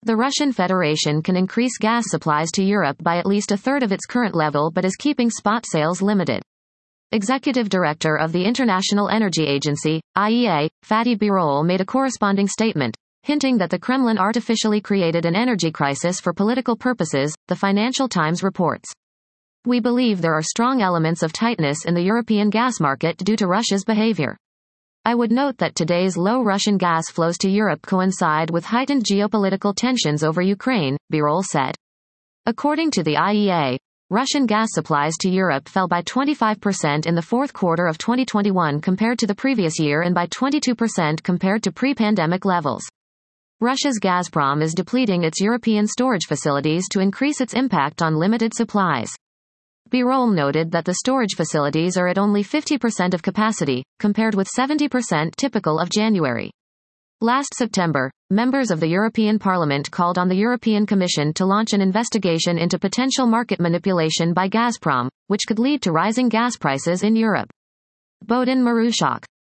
The Russian Federation can increase gas supplies to Europe by at least a third of its current level but is keeping spot sales limited. Executive Director of the International Energy Agency, IEA, Fatih Birol made a corresponding statement, hinting that the Kremlin artificially created an energy crisis for political purposes, the Financial Times reports. We believe there are strong elements of tightness in the European gas market due to Russia's behavior. I would note that today's low Russian gas flows to Europe coincide with heightened geopolitical tensions over Ukraine, Birol said. According to the IEA, Russian gas supplies to Europe fell by 25% in the fourth quarter of 2021 compared to the previous year and by 22% compared to pre-pandemic levels. Russia's Gazprom is depleting its European storage facilities to increase its impact on limited supplies. Birol noted that the storage facilities are at only 50% of capacity, compared with 70% typical of January. Last September, members of the European Parliament called on the European Commission to launch an investigation into potential market manipulation by Gazprom, which could lead to rising gas prices in Europe. Bodin Marushak,